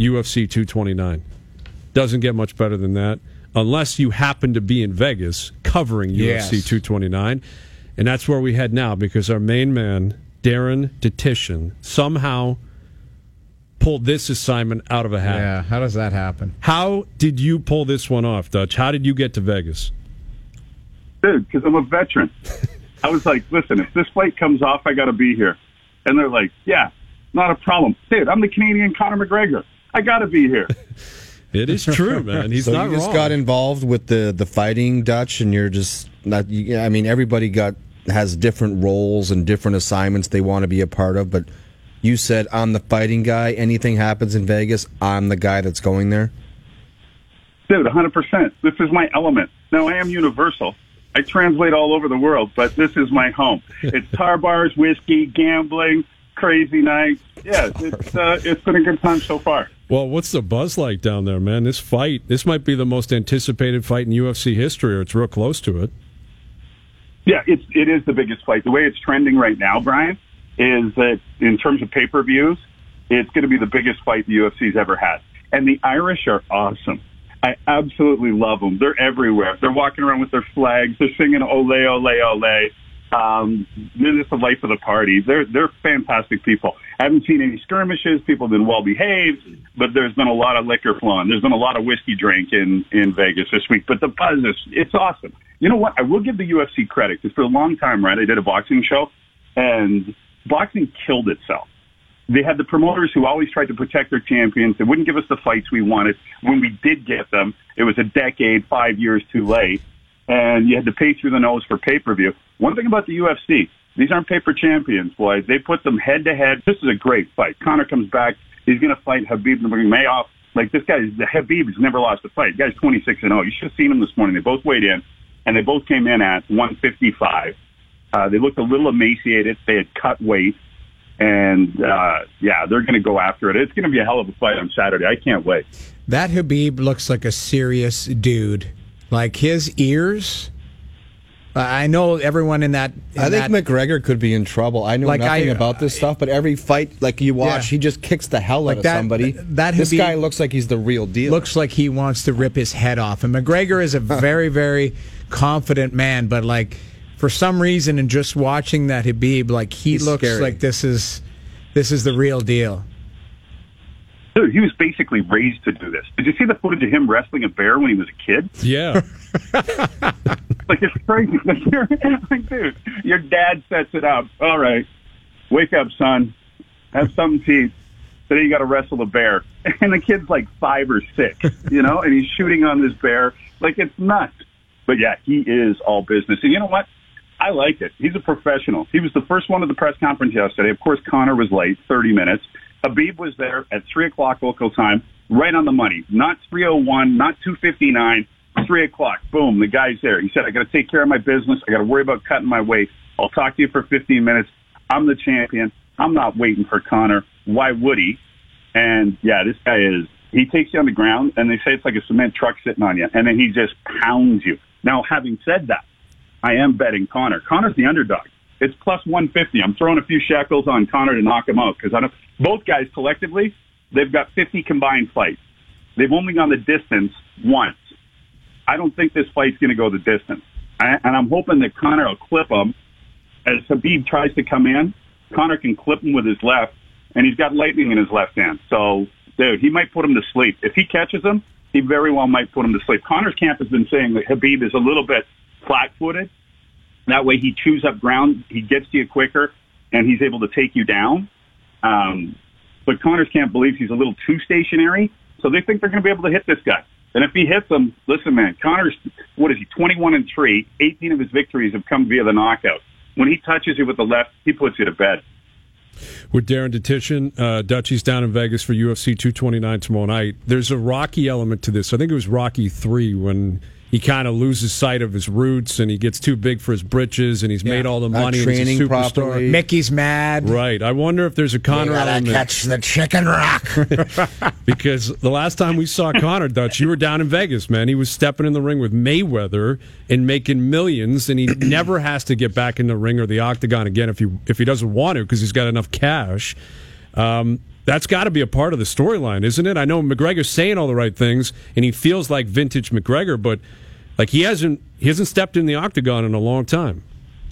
UFC 229. Doesn't get much better than that, unless you happen to be in Vegas covering UFC 229. And that's where we head now, because our main man, Darren Detition, somehow pulled this assignment out of a hat. Yeah, how does that happen? How did you pull this one off, Dutch? How did you get to Vegas? Dude, because I'm a veteran. I was like, listen, if this fight comes off, I got to be here. And they're like, yeah, not a problem. Dude, I'm the Canadian Conor McGregor. I got to be here. It is true, man. He's so not you just wrong. got involved with the fighting, Dutch, and you're just not. I mean, everybody has different roles and different assignments they want to be a part of. But you said, I'm the fighting guy. Anything happens in Vegas, I'm the guy that's going there. Dude, 100%. This is my element. Now, I am universal. I translate all over the world, but this is my home. It's tar bars, whiskey, gambling, crazy nights. Yeah, it's been a good time so far. Well, what's the buzz like down there, man? This might be the most anticipated fight in UFC history, or it's real close to it. Yeah, it is the biggest fight. The way it's trending right now, Brian, is that in terms of pay-per-views, it's going to be the biggest fight the UFC's ever had. And the Irish are awesome. I absolutely love them. They're everywhere. They're walking around with their flags. They're singing "Ole, Ole, Ole." They're just the life of the party. They're fantastic people. I haven't seen any skirmishes. People have been well behaved, but there's been a lot of liquor flowing. There's been a lot of whiskey drink in Vegas this week. But the buzz it's awesome. You know what? I will give the UFC credit, because for a long time, right, I did a boxing show, and boxing killed itself. They had the promoters who always tried to protect their champions. They wouldn't give us the fights we wanted. When we did get them, it was a decade, 5 years too late. And you had to pay through the nose for pay-per-view. One thing about the UFC, these aren't paper champions, boys. They put them head-to-head. This is a great fight. Conor comes back. He's going to fight Khabib Nurmagomedov. Like, this guy, Khabib has never lost a fight. The guy's 26-0. You should have seen him this morning. They both weighed in, and they both came in at 155. They looked a little emaciated. They had cut weight. And, they're going to go after it. It's going to be a hell of a fight on Saturday. I can't wait. That Khabib looks like a serious dude. Like, his ears, I know everyone in that... I think McGregor could be in trouble. I know nothing about this stuff, but every fight, like you watch, he just kicks the hell out of somebody. This guy looks like he's the real deal. Looks like he wants to rip his head off. And McGregor is a very, very confident man, but, like, for some reason, in just watching that Khabib, like, he's looks scary. Like this is the real deal. Dude, he was basically raised to do this. Did you see the footage of him wrestling a bear when he was a kid? Yeah. Like, it's crazy. Like, dude, your dad sets it up. All right, wake up, son. Have something to eat. Today you got to wrestle a bear. And the kid's like 5 or 6, and he's shooting on this bear. Like, it's nuts. But, yeah, he is all business. And you know what? I like it. He's a professional. He was the first one at the press conference yesterday. Of course, Conor was late, 30 minutes. Habib was there at 3 o'clock local time, right on the money. Not 3:01, not 2:59, 3 o'clock. Boom, the guy's there. He said, I got to take care of my business. I got to worry about cutting my weight. I'll talk to you for 15 minutes. I'm the champion. I'm not waiting for Conor. Why would he? And, yeah, this guy he takes you on the ground, and they say it's like a cement truck sitting on you, and then he just pounds you. Now, having said that, I am betting Conor. Conor's the underdog. It's plus 150. I'm throwing a few shekels on Conor to knock him out, because both guys collectively, they've got 50 combined fights. They've only gone the distance once. I don't think this fight's going to go the distance. And I'm hoping that Conor will clip him. As Khabib tries to come in, Conor can clip him with his left, and he's got lightning in his left hand. So, dude, he might put him to sleep. If he catches him, he very well might put him to sleep. Conor's camp has been saying that Khabib is a little bit flat-footed. That way he chews up ground, he gets to you quicker, and he's able to take you down. But Conor's camp believes he's a little too stationary, so they think they're going to be able to hit this guy. And if he hits him, listen, man, Conor's, 21-3, 18 of his victories have come via the knockout. When he touches you with the left, he puts you to bed. With Darren Detition, Dutchie's down in Vegas for UFC 229 tomorrow night. There's a Rocky element to this. I think it was Rocky 3 when he kind of loses sight of his roots and he gets too big for his britches and he's made all the money and he's a superstar. Properly. Mickey's mad. Right. I wonder if there's a Conor element. Catch the chicken rock. Because the last time we saw Conor, Dutch, you were down in Vegas, man. He was stepping in the ring with Mayweather and making millions, and he never has to get back in the ring or the octagon again if he doesn't want to, because he's got enough cash. That's got to be a part of the storyline, isn't it? I know McGregor's saying all the right things, and he feels like vintage McGregor, but like he hasn't stepped in the octagon in a long time.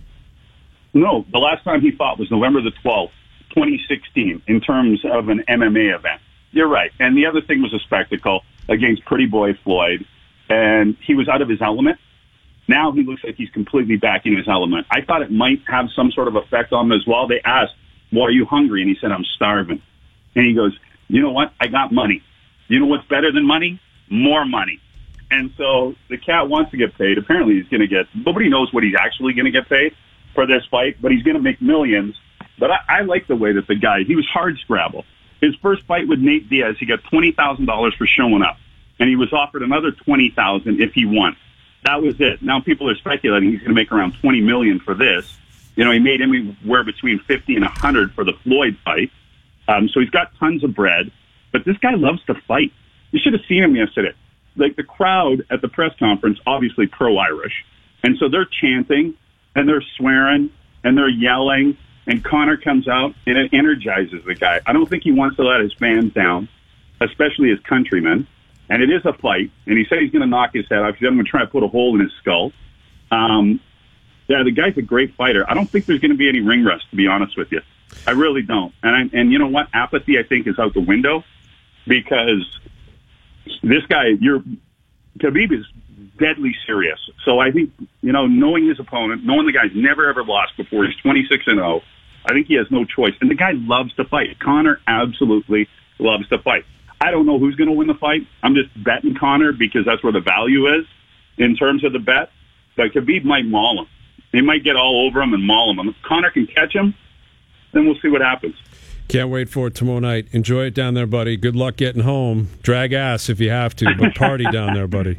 No, the last time he fought was November the 12th, 2016, in terms of an MMA event. You're right. And the other thing was a spectacle against Pretty Boy Floyd, and he was out of his element. Now he looks like he's completely back in his element. I thought it might have some sort of effect on him as well. They asked, well, are you hungry? And he said, I'm starving. And he goes, you know what? I got money. You know what's better than money? More money. And so the cat wants to get paid. Apparently he's going to get, nobody knows what he's actually going to get paid for this fight, but he's going to make millions. But I like the way that the guy, he was hard scrabble. His first fight with Nate Diaz, he got $20,000 for showing up. And he was offered another $20,000 if he won. That was it. Now people are speculating he's going to make around $20 million for this. You know, he made anywhere between $50 and $100 for the Floyd fight. So he's got tons of bread. But this guy loves to fight. You should have seen him yesterday. Like the crowd at the press conference, obviously pro-Irish. And so they're chanting and they're swearing and they're yelling. And Conor comes out and it energizes the guy. I don't think he wants to let his fans down, especially his countrymen. And it is a fight. And he said he's going to knock his head off. He said, I'm going to try to put a hole in his skull. Yeah, the guy's a great fighter. I don't think there's going to be any ring rust, to be honest with you. I really don't. And you know what? Apathy, I think, is out the window because this guy, Khabib is deadly serious. So I think, you know, knowing his opponent, knowing the guy's never, ever lost before, he's 26-0, I think he has no choice. And the guy loves to fight. Conor absolutely loves to fight. I don't know who's going to win the fight. I'm just betting Conor because that's where the value is in terms of the bet. But Khabib might maul him. He might get all over him and maul him. If Conor can catch him, then we'll see what happens. Can't wait for it tomorrow night. Enjoy it down there, buddy. Good luck getting home. Drag ass if you have to, but party down there, buddy.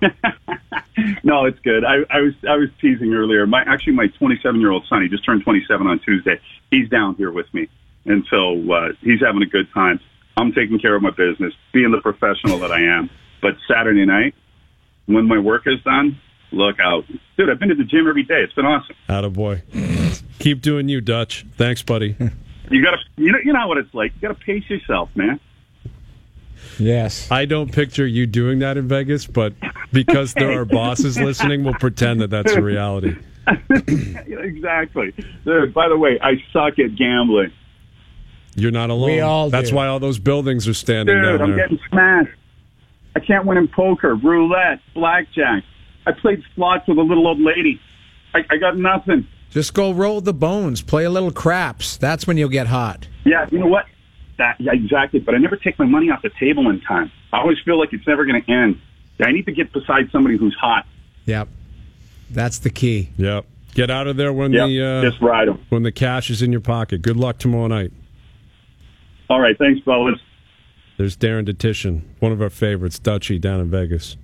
No, it's good. I was teasing earlier. My 27-year-old son, he just turned 27 on Tuesday. He's down here with me, and so he's having a good time. I'm taking care of my business, being the professional that I am. But Saturday night, when my work is done, look out. Dude, I've been to the gym every day. It's been awesome. Attaboy. Keep doing you, Dutch. Thanks, buddy. You know what it's like. You gotta pace yourself, man. Yes. I don't picture you doing that in Vegas, but because there are bosses listening, we'll pretend that that's a reality. Exactly. Dude, by the way, I suck at gambling. You're not alone. We all do. That's why all those buildings are standing Dude, down there. I'm getting smashed. I can't win in poker, roulette, blackjack. I played slots with a little old lady. I got nothing. Just go roll the bones, play a little craps. That's when you'll get hot. Yeah, you know what? Yeah, exactly. But I never take my money off the table in time. I always feel like it's never going to end. I need to get beside somebody who's hot. Yep. That's the key. Yep. Get out of there when just ride 'em. When the cash is in your pocket. Good luck tomorrow night. All right, thanks, fellas. There's Darren Detition, one of our favorites, Dutchie, down in Vegas.